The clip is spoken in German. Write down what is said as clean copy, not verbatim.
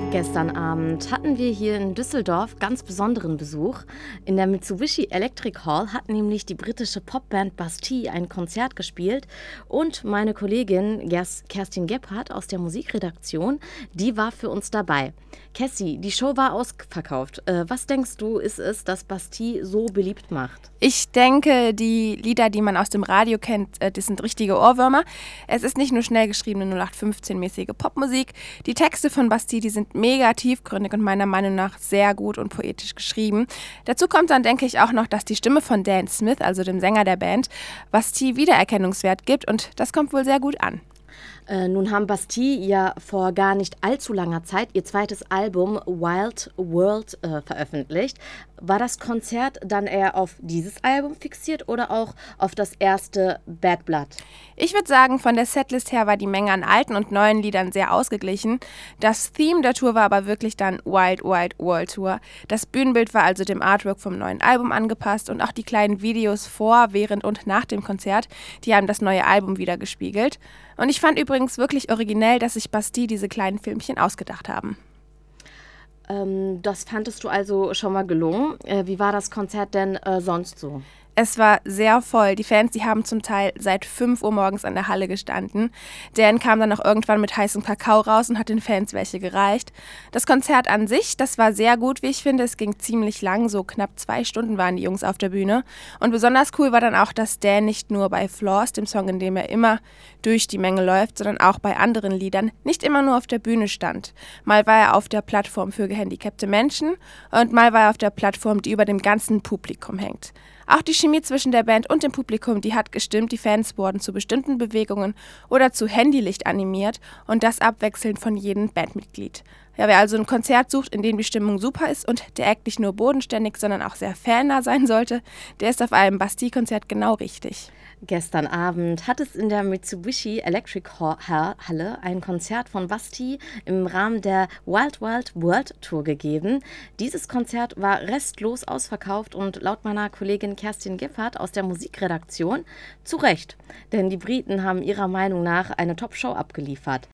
Gestern Abend hatten wir hier in Düsseldorf ganz besonderen Besuch. In der Mitsubishi Electric Hall hat nämlich die britische Popband Bastille ein Konzert gespielt und meine Kollegin Kerstin Gebhardt aus der Musikredaktion, die war für uns dabei. Cassie, die Show war ausverkauft. Was denkst du, ist es, das Bastille so beliebt macht? Ich denke, die Lieder, die man aus dem Radio kennt, das sind richtige Ohrwürmer. Es ist nicht nur schnell geschriebene 0815-mäßige Popmusik. Die Texte von Bastille, die sind mega tiefgründig und meiner Meinung nach sehr gut und poetisch geschrieben. Dazu kommt dann, denke ich, auch noch, dass die Stimme von Dan Smith, also dem Sänger der Band, Bastille Wiedererkennungswert gibt und das kommt wohl sehr gut an. Nun haben Bastille ja vor gar nicht allzu langer Zeit ihr zweites Album Wild World veröffentlicht. War das Konzert dann eher auf dieses Album fixiert oder auch auf das erste Bad Blood? Ich würde sagen, von der Setlist her war die Menge an alten und neuen Liedern sehr ausgeglichen. Das Theme der Tour war aber wirklich dann Wild Wild World Tour. Das Bühnenbild war also dem Artwork vom neuen Album angepasst und auch die kleinen Videos vor, während und nach dem Konzert, die haben das neue Album wiedergespiegelt. Und ich fand übrigens wirklich originell, dass sich Bastille diese kleinen Filmchen ausgedacht haben. Das fandest du also schon mal gelungen. Wie war das Konzert denn sonst so? Es war sehr voll. Die Fans, die haben zum Teil seit 5 Uhr morgens an der Halle gestanden. Dan kam dann auch irgendwann mit heißem Kakao raus und hat den Fans welche gereicht. Das Konzert an sich, das war sehr gut, wie ich finde. Es ging ziemlich lang, so knapp 2 Stunden waren die Jungs auf der Bühne. Und besonders cool war dann auch, dass Dan nicht nur bei Flaws, dem Song, in dem er immer durch die Menge läuft, sondern auch bei anderen Liedern nicht immer nur auf der Bühne stand. Mal war er auf der Plattform für gehandicapte Menschen und mal war er auf der Plattform, die über dem ganzen Publikum hängt. Auch die Chemie zwischen der Band und dem Publikum, die hat gestimmt. Die Fans wurden zu bestimmten Bewegungen oder zu Handylicht animiert und das abwechselnd von jedem Bandmitglied. Ja, wer also ein Konzert sucht, in dem die Stimmung super ist und der Act nicht nur bodenständig, sondern auch sehr fannah sein sollte, der ist auf einem Bastille-Konzert genau richtig. Gestern Abend hat es in der Mitsubishi Electric Halle ein Konzert von Bastille im Rahmen der Wild Wild World Tour gegeben. Dieses Konzert war restlos ausverkauft und laut meiner Kollegin Kerstin Gebhardt aus der Musikredaktion zu Recht. Denn die Briten haben ihrer Meinung nach eine Top-Show abgeliefert.